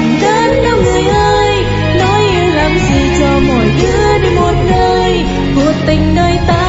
chẳng đến đâu người ơi, nói yêu làm gì cho mỗi đứa đi một nơi, cuộc tình đời ta